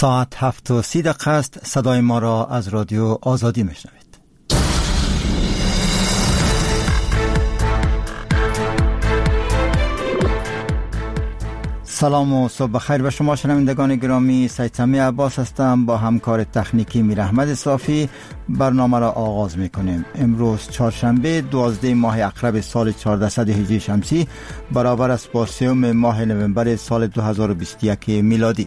ساعت 7:30 است. صدای ما را از رادیو آزادی میشنوید. سلام و صبح بخیر به شما شنوندگان گرامی. سید سمی عباس هستم. با همکار تکنیکی میر احمد صافی برنامه را آغاز میکنیم. امروز چهارشنبه 12 ماه اقرب سال 1400 هجری شمسی برابر است با 3 ماه نوامبر سال 2021 میلادی.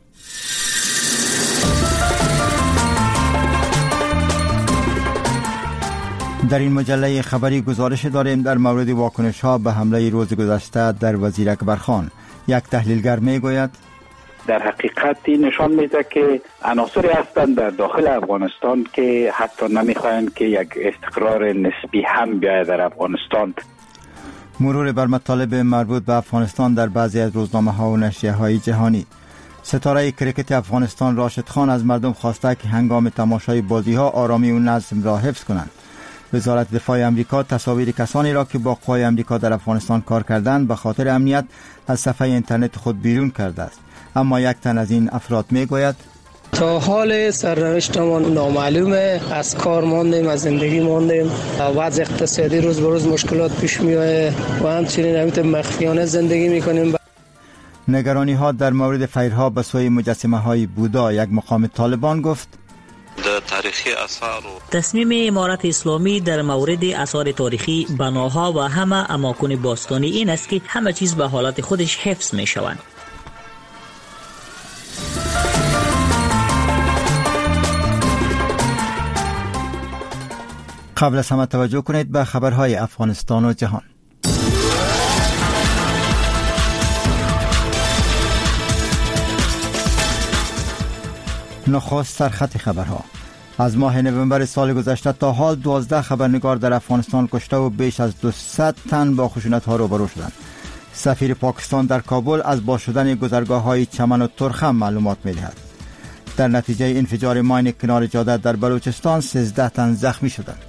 در این مجله خبری گزارش داریم در مورد واکنش ها به حمله روز گذشته در وزیر اکبرخان. یک تحلیلگر میگوید در حقیقت نشان میده که عناصری هستند در داخل افغانستان که حتی نمیخواهند که یک استقرار نسبی هم بیاید در افغانستان. مرور بر مطالب مربوط به افغانستان در بعضی از روزنامه ها و نشریه های جهانی. ستاره کرکت افغانستان راشد خان از مردم خواسته که هنگام تماشای بازی ها آرامی و نظم را حفظ کنند. وزارت دفاع امریکا تصاویر کسانی را که با قوای امریکا در افغانستان کار کردند به خاطر امنیت از صفحه اینترنت خود بیرون کرده است. اما یک تن از این افراد میگوید تا حال سرنوشتمان نامعلومه، از کار ماندیم، از زندگی ماندیم، وضع اقتصادی روز به روز مشکلات پیش میاد و همچنین همیشه مخفیانه زندگی میکنیم. نگرانی ها در مورد فیرها به سوی مجسمه های بودا. یک مقام طالبان گفت تاریخی آثار تصمیم امارت اسلامی در مورد آثار تاریخی، بناها و همه اماکن باستانی این است که همه چیز به حالت خودش حفظ می شوند. قبل از همه توجه کنید به خبرهای افغانستان و جهان. نخست سرخط خبرها. از ماه نوامبر سال گذشته تا حال 12 خبرنگار در افغانستان کشته و بیش از 200 تن با خشونت ها روبرو شدند. سفیر پاکستان در کابل از باز شدن گذرگاه های چمن و ترخم معلومات می دهد. در نتیجه انفجار ماین کنار جاده در بلوچستان 13 تن زخمی شدند.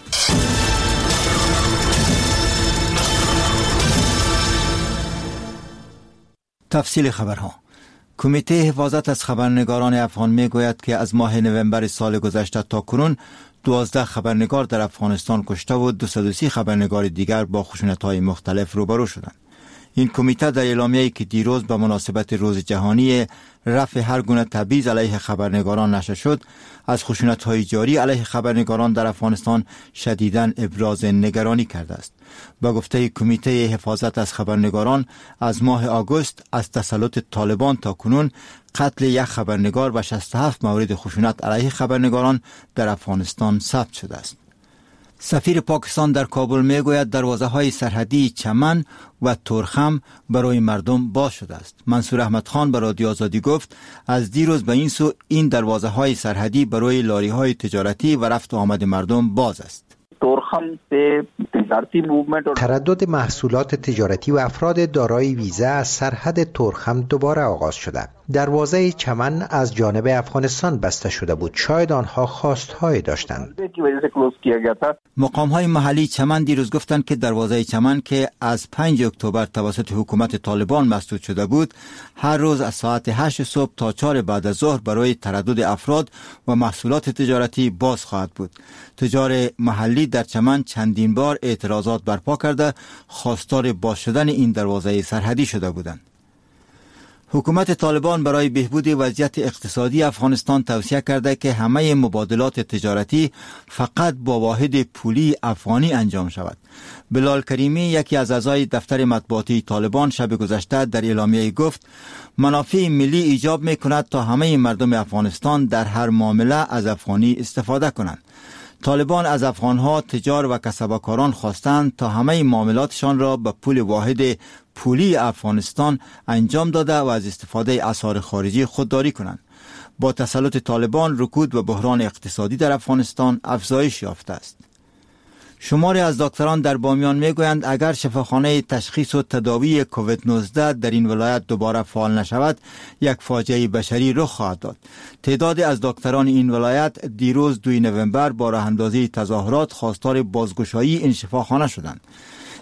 تفصیل خبرها. کمیته حفاظت از خبرنگاران افغان میگوید که از ماه نوامبر سال گذشته تا کنون 12 خبرنگار در افغانستان کشته و 230 خبرنگار دیگر با خشونت‌های مختلف روبرو شدند. این کمیته در اعلامیه‌ای که دیروز به مناسبت روز جهانی رفع هر گونه تبعیض علیه خبرنگاران نشر شد، از خشونت‌های جاری علیه خبرنگاران در افغانستان شدیداً ابراز نگرانی کرده است. با گفته کمیته حفاظت از خبرنگاران، از ماه آگوست از تسلط طالبان تا کنون قتل یک خبرنگار و 67 مورد خشونت علیه خبرنگاران در افغانستان ثبت شده است. سفیر پاکستان در کابل میگوید دروازه های سرحدی چمن و ترخم برای مردم باز شده است. منصور احمد خان به رادیو آزادی گفت از دیروز به این سو این دروازه های سرحدی برای لاری های تجارتی و رفت و آمد مردم باز است. تردد محصولات تجارتی و افراد دارای ویزا از سرحد ترخم دوباره آغاز شده. دروازه چمن از جانب افغانستان بسته شده بود. شاید آنها خواستهایی داشتند. مقام‌های محلی چمن دیروز گفتند که دروازه چمن که از 5 اکتبر توسط حکومت طالبان مسدود شده بود، هر روز از ساعت 8 صبح تا 4 بعد از ظهر برای تردد افراد و محصولات تجارتی باز خواهد بود. تجار محلی در چمن چندین بار اعتراضات برپا کرده خواستار باز شدن این دروازه سرحدی شده بودند. حکومت طالبان برای بهبود وضعیت اقتصادی افغانستان توصیه کرده که همه مبادلات تجارتی فقط با واحد پولی افغانی انجام شود. بلال کریمی، یکی از اعضای دفتر مطبوعاتی طالبان، شب گذشته در اعلامیه گفت منافع ملی ایجاب می‌کند تا همه مردم افغانستان در هر معامله از افغانی استفاده کنند. طالبان از افغانها تجار و کسبکاران خواستند تا همه معاملاتشان را به پول واحد پولی افغانستان انجام داده و از استفاده اسعار خارجی خودداری کنند. با تسلط طالبان رکود و بحران اقتصادی در افغانستان افزایش یافته است. شماری از دکتران در بامیان میگویند اگر شفاخانه تشخیص و تداوی کووید 19 در این ولایت دوباره فعال نشود، یک فاجعه بشری رخ خواهد داد. تعدادی از دکتران این ولایت دیروز 2 نوامبر با راه اندازی تظاهرات خواستار بازگشایی این شفاخانه شدند.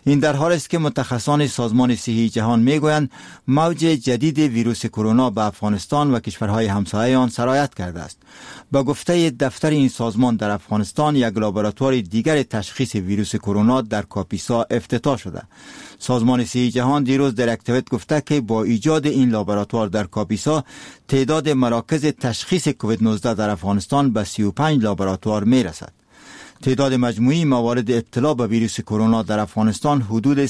این در حالی است که متخصصان سازمان صحی جهان میگویند موج جدید ویروس کرونا به افغانستان و کشورهای همسایه آن سرایت کرده است. با گفته دفتر این سازمان در افغانستان یک لابراتوار دیگر تشخیص ویروس کرونا در کاپیسا افتتاح شده. سازمان صحی جهان دیروز در یک توییت گفته که با ایجاد این لابراتوار در کاپیسا تعداد مراکز تشخیص کووید 19 در افغانستان به 35 لابراتوار میرسد. تعداد مجموعی موارد ابتلا به ویروس کرونا در افغانستان حدود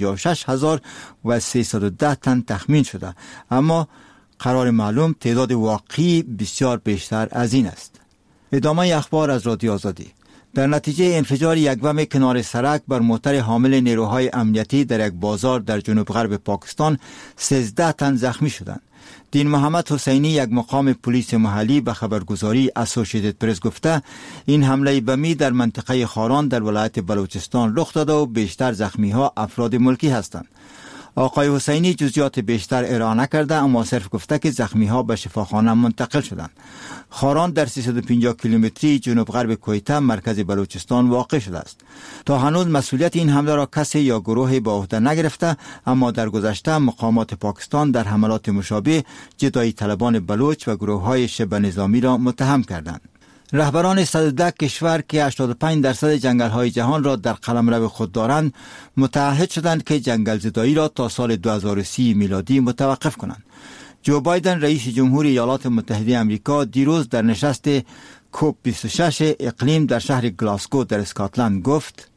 156,310 تن تخمین شده، اما قرار معلوم تعداد واقعی بسیار بیشتر از این است. ادامه اخبار از رادیو آزادی. در نتیجه انفجار یک بم کنار سړک بر موتر حامل نیروهای امنیتی در یک بازار در جنوب غرب پاکستان 13 تن زخمی شدند. دین محمد حسینی، یک مقام پلیس محلی، به خبرگزاری اسوسییتد پرس گفته این حمله بمی در منطقه خاران در ولایت بلوچستان رخ داده و بیشتر زخمی ها افراد ملکی هستند. آقای حسینی جزئیات بیشتر ارائه نکرده، اما صرف گفته که زخمی ها به شفاخانه منتقل شدند. خاران در 350 کیلومتری جنوب غرب کویته مرکز بلوچستان واقع شده است. تا هنوز مسئولیت این حمله را کسی یا گروهی به عهده نگرفته، اما در گذشته مقامات پاکستان در حملات مشابه جدایی طلبان بلوچ و گروه های شبه نظامی را متهم کردند. رهبران 110 کشور که 85% جنگل های جهان را در قلمرو خود دارند متعهد شدند که جنگل زدایی را تا سال 2030 میلادی متوقف کنند. جو بایدن رئیس جمهور ایالات متحده آمریکا دیروز در نشست کوپ 26 اقلیم در شهر گلاسگو در اسکاتلند گفت: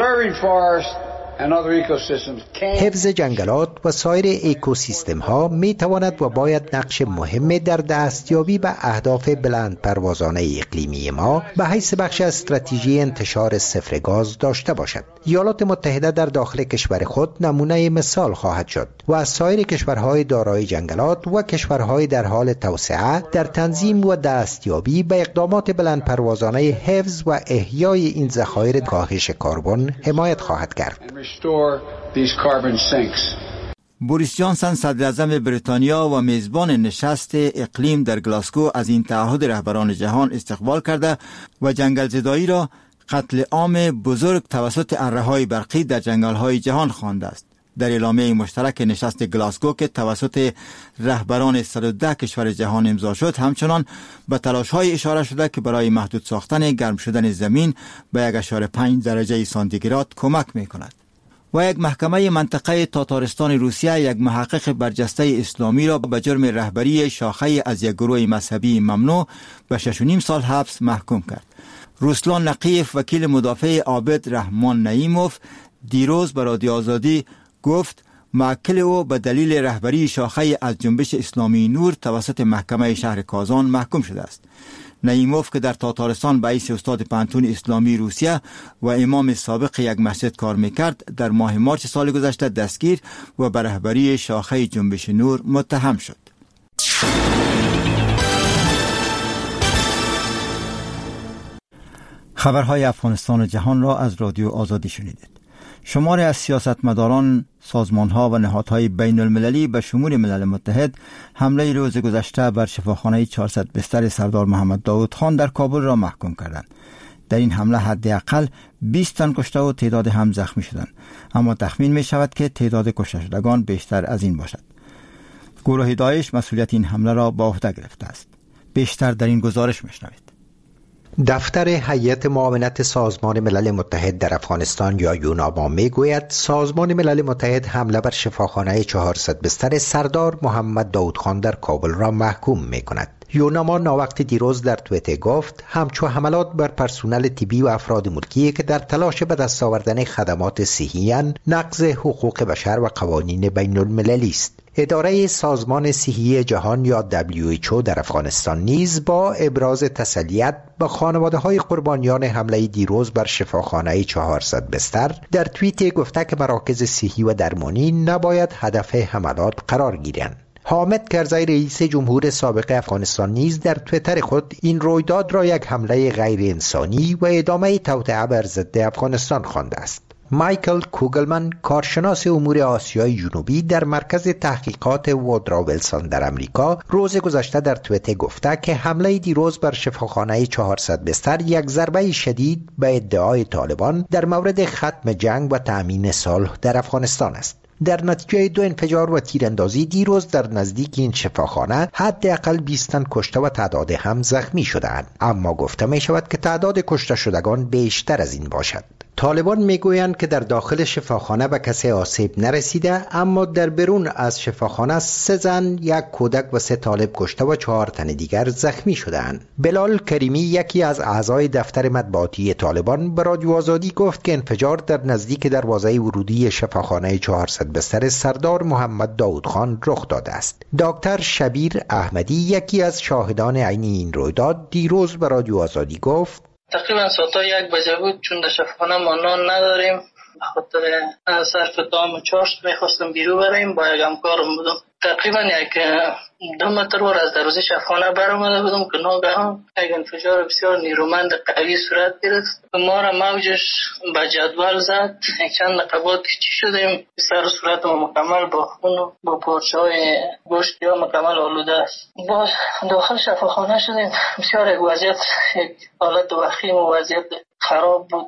حفظ جنگلات و سایر اکوسیستم ها می تواند و باید نقش مهمی در دستیابی به اهداف بلند پروازانه اقلیمی ما به حیث بخش استراتژی انتشار صفر گاز داشته باشد. ایالات متحده در داخل کشور خود نمونه مثال خواهد شد و از سایر کشورهای دارای جنگلات و کشورهای در حال توسعه در تنظیم و دستیابی به اقدامات بلند پروازانه حفظ و احیای این ذخایر کاهش کربن حمایت خواهد کرد. بوریس جانسن صدر اعظم بریتانیا و میزبان نشست اقلیم در گلاسگو از این تعهد رهبران جهان استقبال کرده و جنگل زدایی را قتل عام بزرگ توسط اره‌های برقی در جنگل‌های جهان خوانده است. در اعلامیه مشترک نشست گلاسگو که توسط رهبران 110 کشور جهان امضا شد، همچنان به تلاش‌های اشاره شده که برای محدود ساختن گرم شدن زمین به 1.5 درجه سانتیگراد کمک می‌کند. و یک محکمه منطقه تاتارستان روسیه یک محقق برجسته اسلامی را به جرم رهبری شاخه از یک گروه مذهبی ممنوع به 6.5 سال حبس محکوم کرد. روسلان نقیف، وکیل مدافع عابد رحمان نعیموف، دیروز به رادیو آزادی گفت موکل او به دلیل رهبری شاخه از جنبش اسلامی نور توسط محکمه شهر کازان محکوم شده است. نعیموف که در تاتارستان به حیث استاد پانتون اسلامی روسیه و امام سابق یک مسجد کار میکرد، در ماه مارس سال گذشته دستگیر و به رهبری شاخه جنبش نور متهم شد. خبرهای افغانستان و جهان را از رادیو آزادی شنیدید. شماری از سیاستمداران، سازمان‌ها و نهادهای بین المللی به شمول ملل متحد حمله روز گذشته بر شفاخانه 400 بستر سردار محمد داود خان در کابل را محکوم کردند. در این حمله حداقل 20 تن کشته و تعداد هم زخمی شدند، اما تخمین می شود که تعداد کشته شدگان بیشتر از این باشد. گروه داعش مسئولیت این حمله را به عهده گرفته است. بیشتر در این گزارش میشنوید. دفتر هیئت معاونت سازمان ملل متحد در افغانستان یا یوناما میگوید سازمان ملل متحد حمله بر شفاخانه 400 بستر سردار محمد داود خان در کابل را محکوم میکند. یوناما ناوقت دیروز در توییتر گفت همچو حملات بر پرسنل طبی و افراد ملکی که در تلاش به دست آوردن خدمات صحی نقض حقوق بشر و قوانین بین المللی است. اداره سازمان صحی جهان یا WHO در افغانستان نیز با ابراز تسلیت به خانواده‌های قربانیان حمله دیروز بر شفاخانه 400 بستر در توییت گفته که مراکز صحی و درمانی نباید هدف حملات قرار گیرند. حامد کرزی رئیس جمهور سابق افغانستان نیز در توییتر خود این رویداد را یک حمله غیر انسانی و ادامه توطئه بر ضد افغانستان خوانده است. مایکل کوگلمن، کارشناس امور آسیای جنوبی در مرکز تحقیقات وودرو ویلسون در امریکا، روز گذشته در توییتر گفته که حمله دیروز بر شفاخانه 400 بستر یک ضربه شدید به ادعای طالبان در مورد ختم جنگ و تأمین صلح در افغانستان است. در نتیجه 2 انفجار و تیراندازی دیروز در نزدیک این شفاخانه حداقل 20 تن کشته و تعداد هم زخمی شدند، اما گفته می شود که تعداد کشته شدگان بیشتر از این باشد. طالبان میگویند که در داخل شفاخانه به کسی آسیب نرسیده، اما در بیرون از شفاخانه 3 زن، 1 کودک و 3 طالب کشته و 4 تن دیگر زخمی شدند. بلال کریمی، یکی از اعضای دفتر مطبوعاتی طالبان، به رادیو آزادی گفت که انفجار در نزدیک دروازه ورودی شفاخانه 400 بستر سردار محمد داود خان رخ داده است. دکتر شبیر احمدی، یکی از شاهدان عینی این رویداد، دیروز به رادیو آزادی گفت تقریبا ساعت 1 بجه بود، چون در شفاخانه ما نان نداریم، به خاطر صرف دام چاشت میخواستم بیرون بریم، با یک همکارم بودم. تقریبا 2 متر ور از دروازه شفاخانه برآمده بودم که ناگهان یک انفجار بسیار نیرومند قوی صورت گرفت. ما را موجش به جدول زد. یک چند دقیقه بعد چی شدیم، سر و صورت ما مکمل با خون و با پارچه‌های گوشت یا مکمل آلوده است. باز داخل شفاخانه شدیم. بسیار یک وضعیت، یک حالت وخیم و وضعیت خراب بود.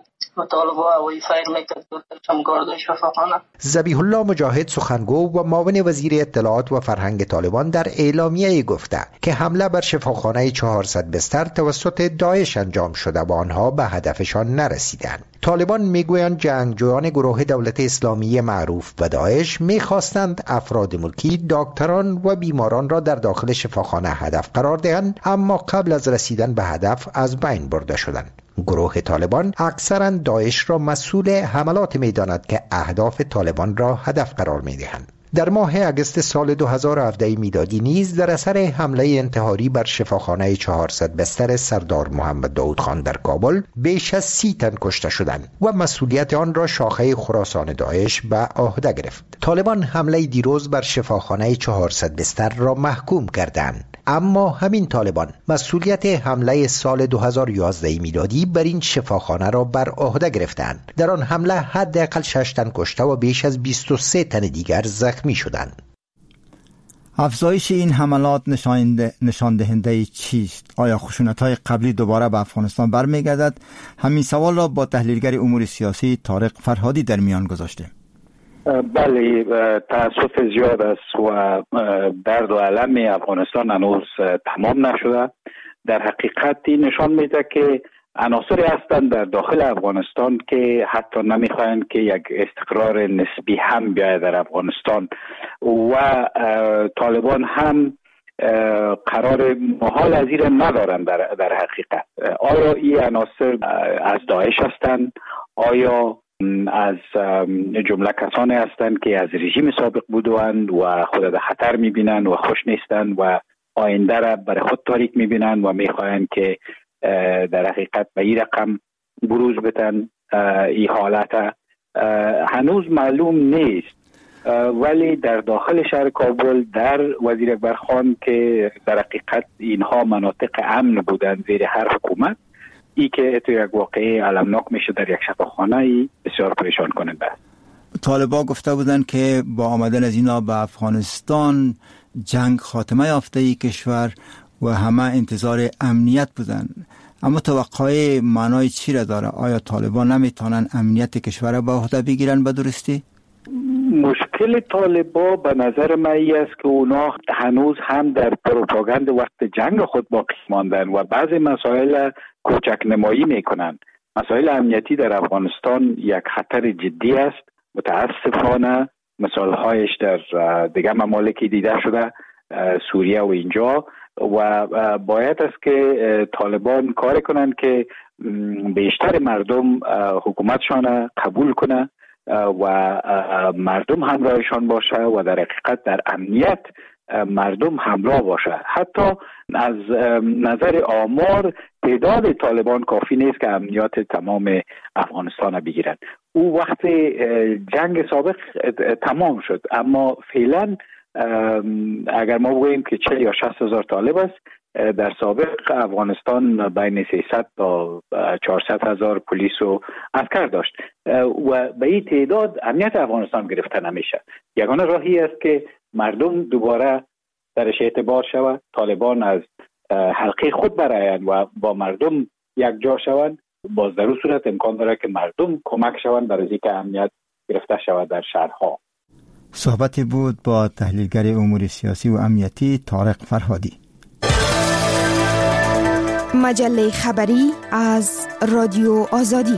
ذبیح الله مجاهد، سخنگو و معاون وزیر اطلاعات و فرهنگ طالبان، در اعلامیه گفته که حمله بر شفاخانه 400 بستر توسط داعش انجام شده و آنها به هدفشان نرسیدند. طالبان میگویند جنگجویان گروه دولت اسلامی معروف به داعش میخواستند افراد ملکی، دکتران و بیماران را در داخل شفاخانه هدف قرار دهند، اما قبل از رسیدن به هدف از بین برده شدند. گروه طالبان اکثرا داعش را مسئول حملات می‌داند که اهداف طالبان را هدف قرار می‌دهند. در ماه اگست سال 2017 میلادی نیز در اثر حمله انتحاری بر شفاخانه 400 بستر سردار محمد داود خان در کابل بیش از 30 تن کشته شدند و مسئولیت آن را شاخه خراسان داعش به عهده گرفت. طالبان حمله دیروز بر شفاخانه 400 بستر را محکوم کردند، اما همین طالبان مسئولیت حمله سال 2011 میلادی بر این شفاخانه را بر عهده گرفتند. در آن حمله حداقل 6 تن کشته و بیش از 23 تن دیگر زخمی شدند. افزایش این حملات نشان دهنده چیست؟ آیا خشونت‌های قبلی دوباره به افغانستان برمیگردد؟ همین سوال را با تحلیلگر امور سیاسی طارق فرهادی در میان گذاشته. بله، تأسف زیاد است و درد و علم افغانستان هنوز تمام نشده. در حقیقت این نشان میده که عناصری هستند در داخل افغانستان که حتی نمیخواهند که یک استقرار نسبی هم بیاید در افغانستان و طالبان هم قرار محال از این ندارند. در حقیقت آیا این عناصر از داعش هستند؟ آیا از جمله کسانی هستند که از رژیم سابق بودند و خود در خطر میبینند و خوش نیستند و آینده را برای خود تاریک میبینند و میخواهند که در حقیقت به این رقم بروز بتن؟ این حالت هنوز معلوم نیست، ولی در داخل شهر کابل در وزیر اکبر خان که در حقیقت اینها مناطق امن بودند زیر هر حکومت، ای که تو یک واقعه علمناک میشه در یک شفاخانه بسیار پریشان کننده است. طالبان گفته بودند که با آمدن از اینا به افغانستان جنگ خاتمه یافته ای کشور و همه انتظار امنیت بودند، اما توقع معنای چی را داره؟ آیا طالبان نمیتونن امنیت کشور را به عهده بگیرن به درستی؟ مشکل طالبان به نظر من است که اونا هنوز هم در پروپاگاند وقت جنگ خود باقی ماندن و بعضی مسائل کوچک نمایی میکنن. مسائل امنیتی در افغانستان یک خطر جدی است. متاسفانه مثالهایش در دیگه ممالکی دیده شده، سوریه و اینجا، و باید است که طالبان کار کنند که بیشتر مردم حکومتشان قبول کنه و مردم همراهشان باشه و در حقیقت در امنیت مردم همراه باشه. حتی از نظر آمار تعداد طالبان کافی نیست که امنیت تمام افغانستان بگیرند. او وقت جنگ سابق تمام شد، اما فعلا اگر ما بگوییم که 40 یا 60 هزار طالب است، در سابق افغانستان بین 300 تا 400 هزار پلیس و عسکر داشت و به این تعداد امنیت افغانستان گرفته نمیشه. یگانه راهی است که مردم دوباره درش اعتبار شود، طالبان از حلقه خود برآیند و با مردم یک جا شوند. باز در اون صورت امکان داره که مردم کمک شوند در اینکه امنیت گرفته شود در شهرها. صحبتی بود با تحلیلگر امور سیاسی و امنیتی طارق فرهادی. مجله خبری از رادیو آزادی.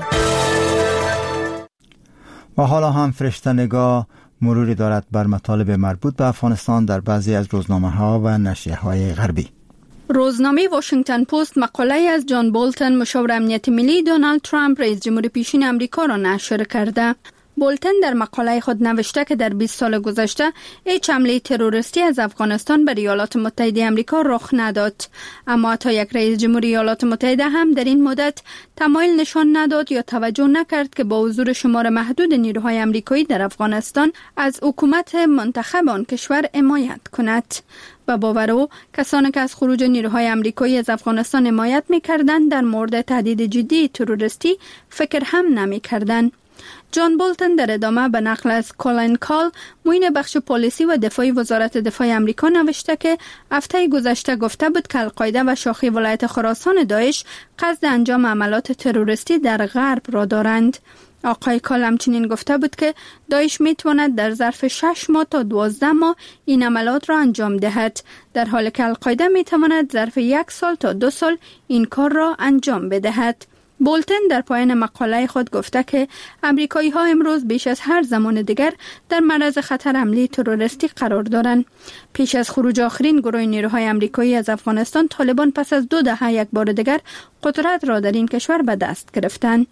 و حالا هم فرشته نگاه مروری دارد بر مطالب مربوط به افغانستان در بعضی از روزنامه‌ها و نشریه‌های غربی. روزنامه واشنگتن پست مقاله از جان بولتن مشاور امنیت ملی دونالد ترامپ رئیس جمهور پیشین آمریکا را نشر کرده. بولتن در مقاله خود نوشته که در 20 سال گذشته هیچ حمله تروریستی از افغانستان به ایالات متحده آمریکا رخ نداد، اما حتی یک رئیس جمهور ایالات متحده هم در این مدت تمایل نشان نداد یا توجه نکرد که با حضور شمار محدود نیروهای آمریکایی در افغانستان از حکومت منتخب آن کشور حمایت کند. و باور او کسانی که از خروج نیروهای آمریکایی از افغانستان حمایت می‌کردند در مورد تهدید جدی تروریستی فکر هم نمی‌کردند. جان بولتن در ادامه به نقل از کولین کال معین بخش پلیسی و دفاعی وزارت دفاع آمریکا نوشته که هفته گذشته گفته بود که القاعده و شاخه ولایت خراسان داعش قصد انجام عملیات تروریستی در غرب را دارند. آقای کال همچنین گفته بود که داعش میتواند در ظرف 6 ماه تا 12 ماه این عملیات را انجام دهد، در حالی که القاعده میتواند ظرف 1 سال تا 2 سال این کار را انجام بدهد. بولتن در پایان مقاله خود گفته که امریکایی ها امروز بیش از هر زمان دیگر در معرض خطر حمله تروریستی قرار دارند. پیش از خروج آخرین گروه نیروهای امریکایی از افغانستان، طالبان پس از 2 دهه یک بار دیگر قدرت را در این کشور به دست گرفتند.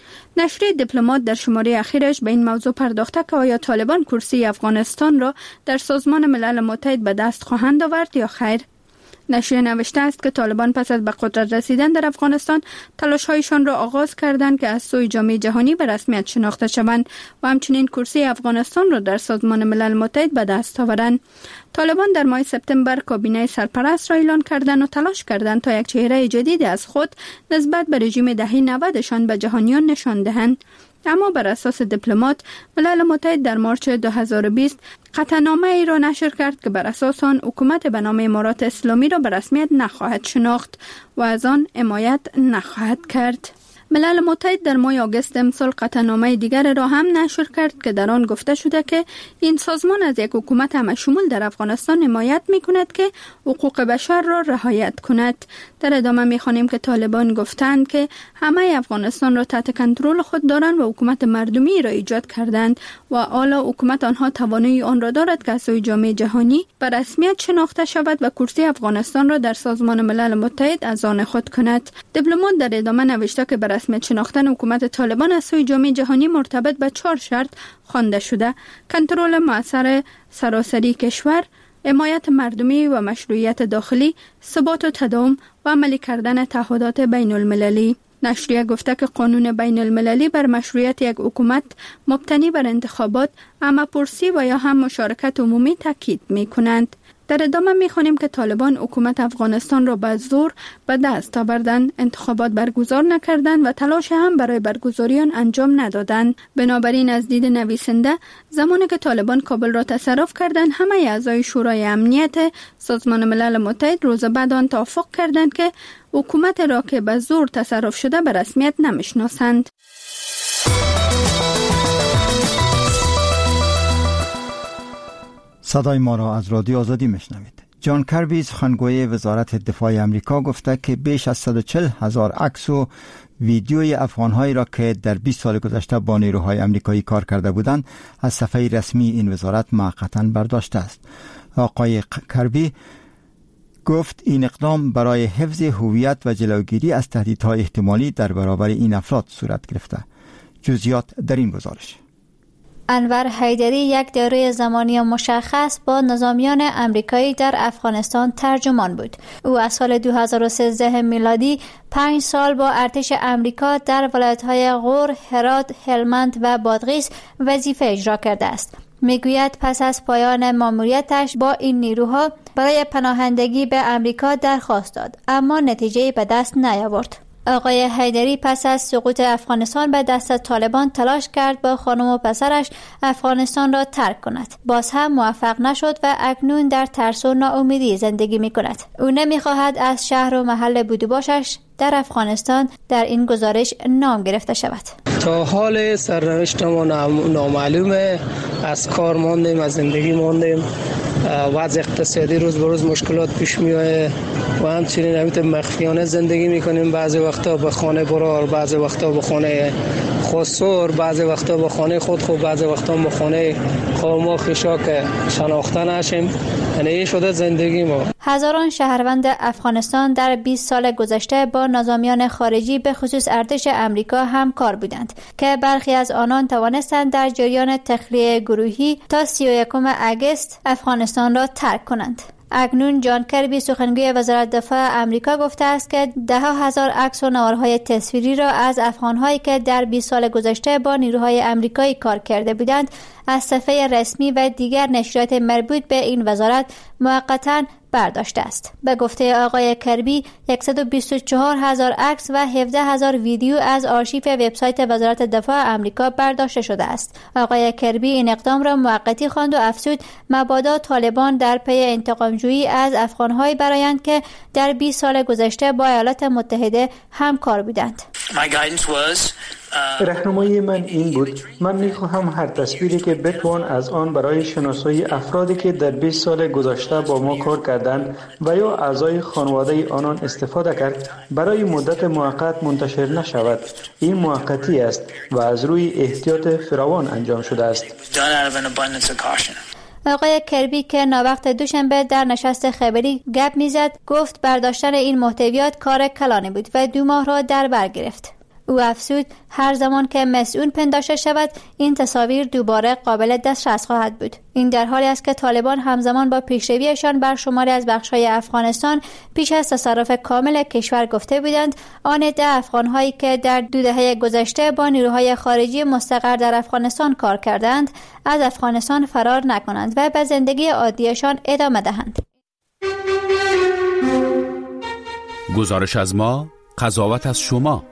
نشریه دیپلمات در شماره اخیرش به این موضوع پرداخته که آیا طالبان کرسی افغانستان را در سازمان ملل متحد به دست خواهند آورد یا خیر. نشریه نوشته است که طالبان پس از به قدرت رسیدن در افغانستان تلاش‌هایشان را آغاز کردند که از سوی جامعه جهانی به رسمیت شناخته شوند و همچنین کرسی افغانستان را در سازمان ملل متحد به دست آورند. طالبان در ماه سپتامبر کابینه سرپرست را اعلان کردند و تلاش کردند تا یک چهره جدید از خود نسبت به رژیم دهه 90شان به جهانیان نشان دهند. اما بر اساس دیپلمات، ملل متحد در مارچ 2020 قطعنامه ای را نشر کرد که بر اساس آن حکومت به نام امارات اسلامی را به رسمیت نخواهد شناخت و از آن حمایت نخواهد کرد. ملل متحد در ماه آگوست امسال قطعنامه دیگر را هم نشر کرد که در آن گفته شده که این سازمان از یک حکومت همشمول در افغانستان حمایت می‌کند که حقوق بشر را رعایت کند. در ادامه می‌خوانیم که طالبان گفتند که همه افغانستان را تحت کنترل خود دارند و حکومت مردمی را ایجاد کردند و حالا حکومت آنها توانایی آن را دارد که از سوی جامعه جهانی به رسمیت شناخته شود و کرسی افغانستان را در سازمان ملل متحد از آن خود کند. دیپلمات در ادامه نوشته که بر رسمیت شناختن حکومت طالبان از سوی جامعه جهانی مرتبط به 4 شرط خوانده شده: کنترل مؤثر سراسری کشور، حمایت مردمی و مشروعیت داخلی، ثبات و تداوم و عملی کردن تعهدات بین المللی. نشریه گفته که قانون بین المللی بر مشروعیت یک حکومت مبتنی بر انتخابات، عامه‌پرسی و یا هم مشارکت عمومی تاکید می‌کنند. در ادامه می‌خوانیم که طالبان حکومت افغانستان را به زور به دست آوردند، انتخابات برگزار نکردند و تلاش هم برای برگزاری آن انجام ندادند. بنابراین از دید نویسنده، زمانی که طالبان کابل را تصرف کردند، همه اعضای شورای امنیت سازمان ملل متحد روز بعد آن توافق کردند که حکومت را که به زور تصرف شده به رسمیت نمی‌شناسند. صدای ما را از رادیو آزادی میشنوید. جان کربی سخنگوی وزارت دفاع آمریکا گفته که بیش از 140,000 عکس و ویدیوی افغان‌هایی را که در 20 سال گذشته با نیروهای آمریکایی کار کرده بودند از صفحه رسمی این وزارت موقتاً برداشته است. آقای کربی گفت این اقدام برای حفظ هویت و جلوگیری از تهدیدهای احتمالی در برابر این افراد صورت گرفته. جزئیات در این گزارش. انور حیدری یک دوره زمانی مشخص با نظامیان امریکایی در افغانستان ترجمان بود. او از سال 2013 میلادی 5 سال با ارتش امریکا در ولایت‌های غور، هرات، هلمند و بادغیس وظیفه اجرا کرده است. میگوید پس از پایان ماموریتش با این نیروها برای پناهندگی به امریکا درخواست داد، اما نتیجه‌ای به دست نیاورد. آقای حیدری پس از سقوط افغانستان به دست طالبان تلاش کرد با خانم و پسرش افغانستان را ترک کند. باز هم موفق نشد و اکنون در ترس و ناامیدی زندگی می کند. او نمی خواهد از شهر و محل بود و باشش در افغانستان در این گزارش نام گرفته شود. تا حال سرنوشت ما نامعلومه. از کار ماندیم، از زندگی ماندیم. وضع اقتصادی روز به روز مشکلات پیش میاد و همچنین همین مخفیانه زندگی میکنیم. بعضی وقتا به خانه برار، بعضی وقتا به خانه خسور، بعضی وقتا به خانه خود، بعضی وقتا به خانه قوم خشاک شناخته نشیم. یعنی شده زندگی ما. هزاران شهروند افغانستان در 20 سال گذشته با نظامیان خارجی به خصوص ارتش امریکا همکار بودند که برخی از آنان توانستند در جریان تخلیه گروهی تا 31 اگست افغانستان را ترک کنند. اکنون جان کربی سخنگوی وزارت دفاع امریکا گفته است که ده‌ها هزار عکس و نوارهای تصویری را از افغان‌هایی که در 20 سال گذشته با نیروهای امریکایی کار کرده بودند از صفحه رسمی و دیگر نشریات مربوط به این وزارت موقتاً برداشته است. به گفته آقای کربی 124,000 عکس و 17,000 ویدیو از آرشیو وبسایت وزارت دفاع امریکا برداشته شده است. آقای کربی این اقدام را موقتی خواند و افزود مبادا طالبان در پی انتقام‌جویی از افغان‌های برآیند که در 20 سال گذشته با ایالات متحده همکار بودند. راهنمایی من این بود. من می‌خواهم هر تصویری که بتوان از آن برای شناسایی افرادی که در 20 سال گذشته با ما کار کردند و یا اعضای خانواده آنان استفاده کرد برای مدت موقت منتشر نشود. این موقتی است و از روی احتیاط فراوان انجام شده است. آقای کربی که ناوقت دوشنبه در نشست خبری گپ میزد گفت برداشتن این محتویات کار کلانی بود و 2 ماه را در بر گرفت. او افزود هر زمان که مسئول پنداشته شود این تصاویر دوباره قابل دسترس خواهد بود. این در حالی است که طالبان همزمان با پیشرویشان بر شماری از بخش‌های افغانستان پیش از تصرف کامل کشور گفته بودند آن عده افغان‌هایی که در 2 دهه گذشته با نیروهای خارجی مستقر در افغانستان کار کردند از افغانستان فرار نکنند و به زندگی عادیشان ادامه دهند. گزارش از ما، قضاوت از شما.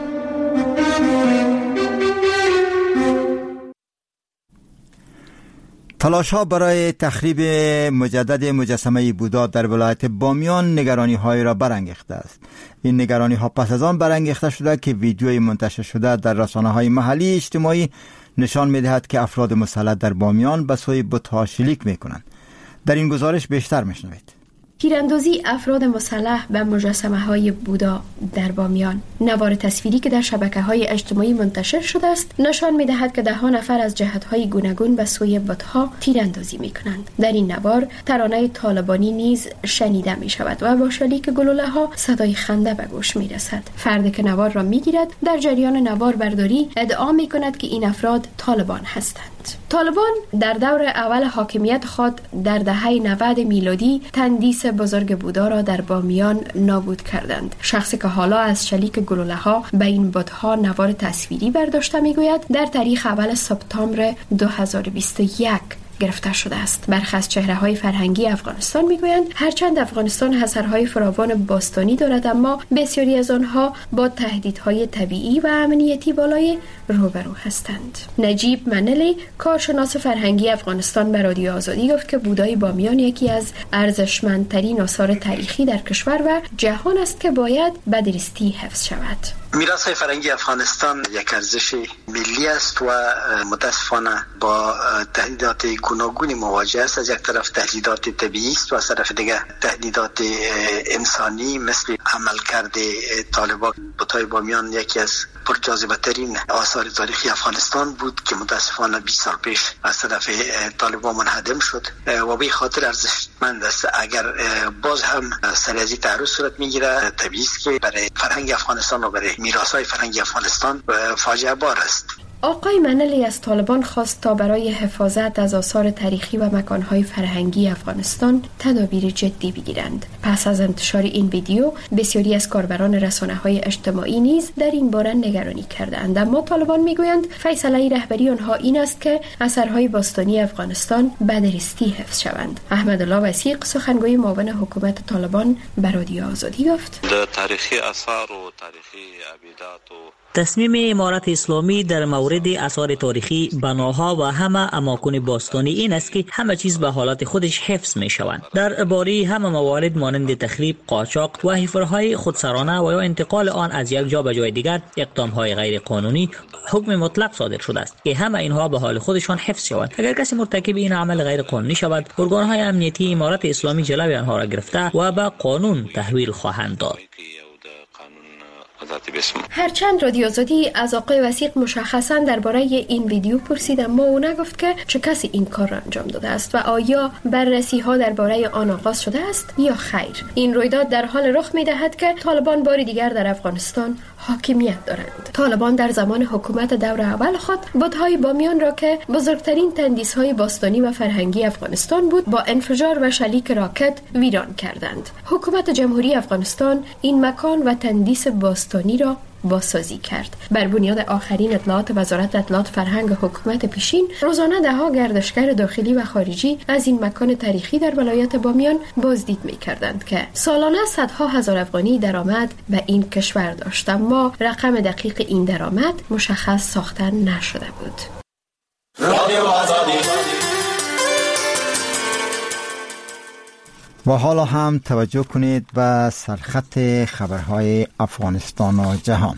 تلاش‌ها برای تخریب مجدد مجسمه بودا در ولایت بامیان نگرانی‌های را برانگیخته است. این نگرانی‌ها پس از آن برانگیخته شده که ویدیوی منتشر شده در رسانه‌های محلی اجتماعی نشان می‌دهد که افراد مسلح در بامیان به سوی بت‌ها شلیک می‌کنند. در این گزارش بیشتر می‌شنوید. تیراندازی افراد مسلح به مجسمه‌های بودا در بامیان. نوار تصویری که در شبکه‌های اجتماعی منتشر شده است نشان می‌دهد که 10 نفر از جهت‌های گوناگون به سوی بت‌ها تیراندازی می‌کنند. در این نوار ترانه طالبانی نیز شنیده می‌شود و با شلیک گلوله‌ها صدای خنده به گوش می‌رسد. فردی که نوار را می‌گیرد در جریان نوار برداری ادعا می‌کند که این افراد طالبان هستند. طالبان در دور اول حاکمیت خود در دهه 90 میلادی تندیس بزرگ بودا را در بامیان نابود کردند. شخصی که حالا از شلیک گلوله‌ها به این بت‌ها نوار تصویری برداشته میگوید در تاریخ اول سپتامبر 2021 گرفته شده است. برخی از چهره‌های فرهنگی افغانستان میگویند هرچند افغانستان اثرهای فراوان باستانی دارد اما بسیاری از آنها با تهدیدهای طبیعی و امنیتی بالای روبرو هستند. نجیب منلی کارشناس فرهنگی افغانستان به رادیو آزادی گفت که بودای بامیان یکی از ارزشمندترین آثار تاریخی در کشور و جهان است که باید به درستی حفظ شود. میراث فرهنگی افغانستان یک ارزش ملی است و متاسفانه با تهدیدات گوناگونی مواجه است. از یک طرف تهدیدات طبیعی است و از طرف دیگر تهدیدات انسانی مثل عملکرد طالبان. بت‌های بامیان یکی از پرجاذبه ترین آثار تاریخی افغانستان بود که متاسفانه 20 سال پیش از طرف طالبان منهدم شد و به خاطر ارزشمند است. اگر باز هم سر از این تعرض صورت میگیره طبیعی است که برای فرهنگ افغانستان و برای میراث‌های فرهنگی افغانستان فاجعه بار است. آقای منلی از طالبان خواست تا برای حفاظت از آثار تاریخی و مکانهای فرهنگی افغانستان تدابیر جدی بگیرند. پس از انتشار این ویدیو بسیاری از کاربران رسانه‌های اجتماعی نیز در این باره نگرانی کردند، اما طالبان میگویند فیصله رهبری آنها این است که اثرهای باستانی افغانستان به درستی حفظ شوند. احمدالله وثیق سخنگوی معاون حکومت طالبان به رادیو آزادی گفت: تاریخی آثار و تاریخی عبیدات و تصمیم امارت اسلامی در مورد آثار تاریخی، بناها و همه اماکن باستانی این است که همه چیز به حالت خودش حفظ می شوند. در باره همه موارد مانند تخریب، قاچاق و حفرهای خودسرانه و یا انتقال آن از یک جا به جای دیگر، اقدامهای غیر قانونی، حکم مطلق صادر شده است که همه اینها به حال خودشان حفظ شوند. اگر کسی مرتکب این عمل غیر قانونی شود، ارگانهای امنیتی امارت اسلامی جلوی آنها را گرفته و به قانون تحویل خواهند داد. هرچند رادیو آزادی از آقای وثیق مشخصا درباره این ویدیو پرسید، اما او نگفت که چه کسی این کار را انجام داده است و آیا بررسی ها درباره آن آغاز شده است یا خیر. این رویداد در حال رخ می دهد که طالبان بار دیگر در افغانستان حاکمیت دارند. طالبان در زمان حکومت دور اول خود بت‌های بامیان را که بزرگترین تندیس‌های باستانی و فرهنگی افغانستان بود، با انفجار و شلیک راکت ویران کردند. حکومت جمهوری افغانستان این مکان و تندیس باستانی را بازسازی کرد. بر بنیاد آخرین اطلاعات وزارت اطلاعات فرهنگ حکومت پیشین، روزانه دهها گردشگر داخلی و خارجی از این مکان تاریخی در ولایت بامیان بازدید می‌کردند که سالانه صدها هزار افغانی درآمد به این کشور داشت، اما رقم دقیق این درآمد مشخص ساخته نشده بود. و حالا هم توجه کنید به سرخط خبرهای افغانستان و جهان.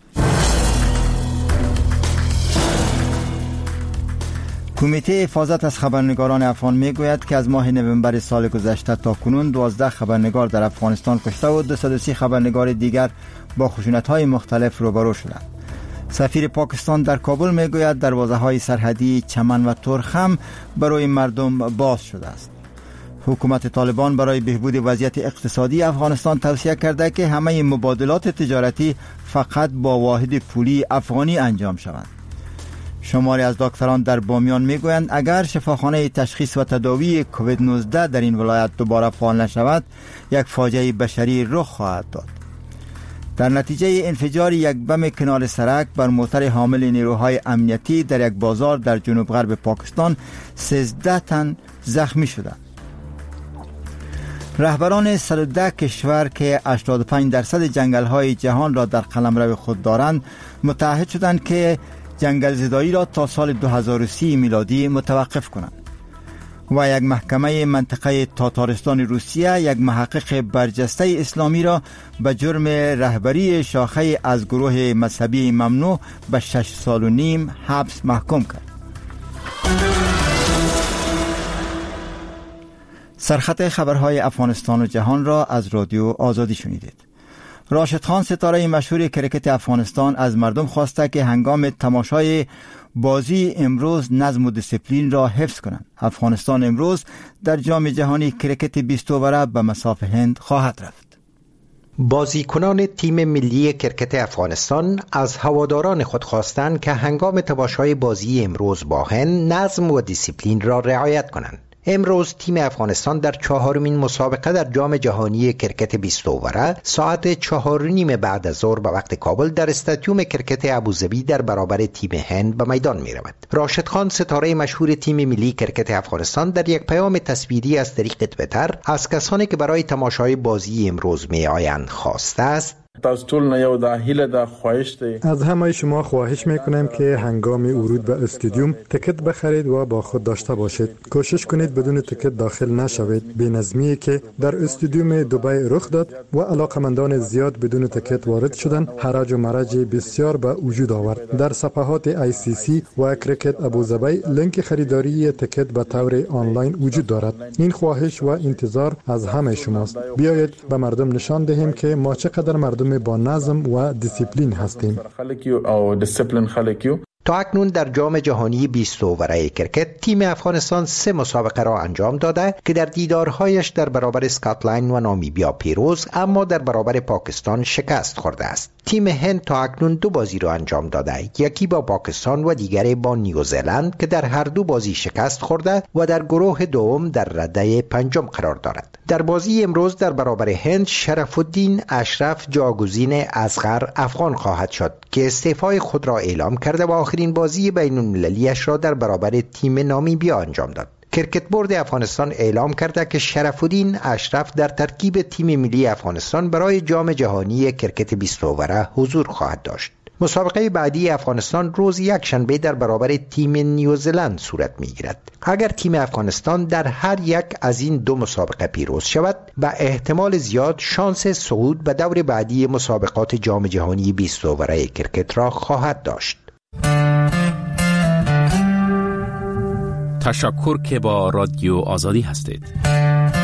کمیته حفاظت از خبرنگاران افغان میگوید که از ماه نوامبر سال گذشته تا کنون 12 خبرنگار در افغانستان کشته و 230 خبرنگار دیگر با خشونت‌های مختلف روبرو شدند. سفیر پاکستان در کابل میگوید دروازه‌های سرحدی چمن و ترخم برای مردم باز شده است. حکومت طالبان برای بهبود وضعیت اقتصادی افغانستان توصیه کرده که همه مبادلات تجارتی فقط با واحد پولی افغانی انجام شوند. شماری از دکتران در بامیان میگویند اگر شفاخانه تشخیص و تداوی کووید 19 در این ولایت دوباره فعال نشود، یک فاجعه بشری رخ خواهد داد. در نتیجه انفجار یک بم کنار سرک بر موتر حامل نیروهای امنیتی در یک بازار در جنوب غرب پاکستان 13 تن زخمی شدند. رهبران 110 کشور که 85% جنگل‌های جهان را در قلمرو خود دارند متعهد شدند که جنگل زدایی را تا سال 2030 میلادی متوقف کنند. و یک محکمه منطقه تاتارستان روسیه یک محقق برجسته اسلامی را به جرم رهبری شاخه از گروه مذهبی ممنوع به 6 سال و نیم حبس محکوم کرد. سرخط خبرهای افغانستان و جهان را از رادیو آزادی شنیدید. راشد خان ستاره مشهور کرکت افغانستان از مردم خواسته که هنگام تماشای بازی امروز نظم و دیسیپلین را حفظ کنند. افغانستان امروز در جام جهانی کرکت 20 اووره به مصاف هند خواهد رفت. بازیکنان تیم ملی کرکت افغانستان از هواداران خود خواستند که هنگام تماشای بازی امروز با هند نظم و دیسیپلین را رعایت کنند. امروز تیم افغانستان در 4مین مسابقه در جام جهانی کرکت 20 اووره ساعت 4:30 بعد از ظهر به وقت کابل در استادیوم کرکت ابوظبی در برابر تیم هند به میدان می رود. راشد خان ستاره مشهور تیم ملی کرکت افغانستان در یک پیام تصویری از طریق توییتر از کسانی که برای تماشای بازی امروز می آیند خواسته است: از همه شما خواهش میکنم که هنگام ورود به استادیوم تکت بخرید و با خود داشته باشید. کوشش کنید بدون تکت داخل نشوید. بی‌نظمی که در استادیوم دبی رخ داد و علاقمندان زیاد بدون تکت وارد شدن حراج و مرج بسیار به وجود آورد. در صفحات ICC و کرکت ابوظبی لینک خریداری تکت به طور آنلاین وجود دارد. این خواهش و انتظار از همه شماست. بیایید به مردم نشان دهیم که ما چقدر مردم با نظم و دیسیپلین هستیم. تا اکنون در جام جهانی 20 اووره کرکت تیم افغانستان 3 مسابقه را انجام داده که در دیدارهایش در برابر اسکاتلند و نامیبیا پیروز، اما در برابر پاکستان شکست خورده است. تیم هند تا اکنون 2 بازی را انجام داده، یکی با پاکستان و دیگری با نیوزلند که در هر 2 بازی شکست خورده و در گروه دوم در رده 5 قرار دارد. در بازی امروز در برابر هند شرف الدین اشرف جاگزین اصغر افغان خواهد شد که استعفای خود را اعلام کرده و آخرین بازی بین المللیش را در برابر تیم نامیبیا انجام داد. کرکت بورد افغانستان اعلام کرده که شرف الدین اشرف در ترکیب تیم ملی افغانستان برای جام جهانی کرکت 20 اووره حضور خواهد داشت. مسابقه بعدی افغانستان روز یکشنبه در برابر تیم نیوزلند صورت می‌گیرد. اگر تیم افغانستان در هر یک از این 2 مسابقه پیروز شود، به احتمال زیاد شانس صعود به دور بعدی مسابقات جام جهانی 20 اووره کرکت را خواهد داشت. تشکر که با رادیو آزادی هستید.